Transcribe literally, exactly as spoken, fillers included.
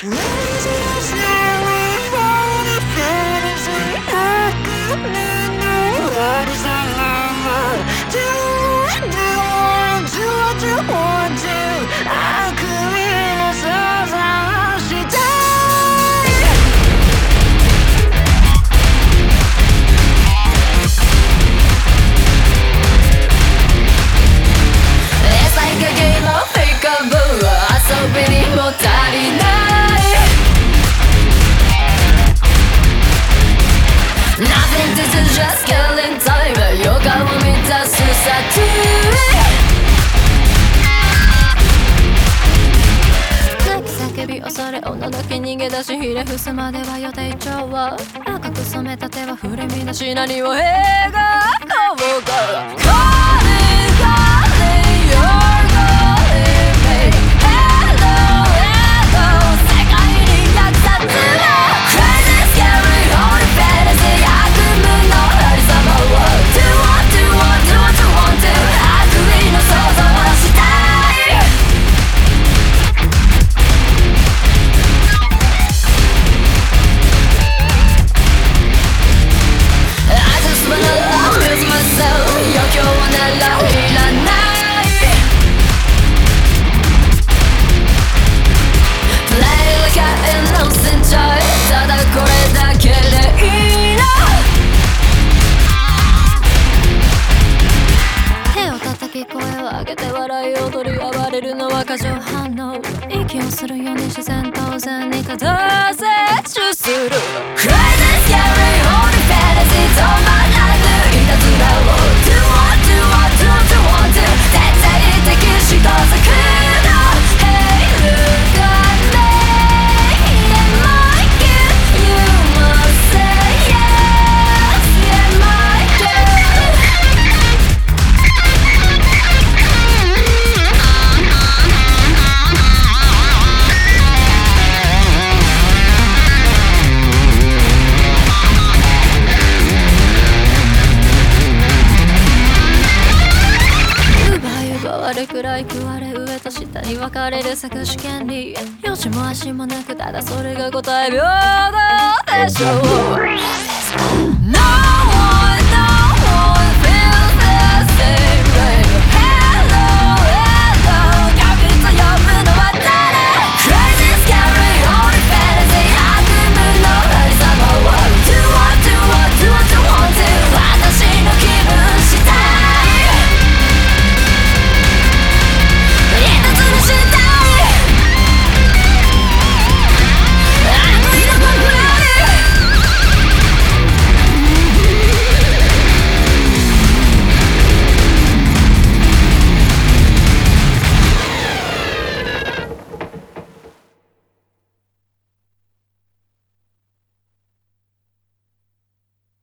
Just killing time 予感を満たすサトゥ泣き叫び恐れおののき逃げ出しひれ伏すまでは予定調は赤く染めた手は振り乱し何を描こうか笑い踊り暴れるのは過剰反応息をするように自然当然に片摂取する Crazy scary holy fantasy 止まらぬいたずらを Do what do what do what do want to 絶対的しと咲くの Hey look at me Yeah my kid You must say yes Yeah my kidあれくらい食われ上と下に分かれる探し権利よしも足もなくただそれが答え平等でしょう、no!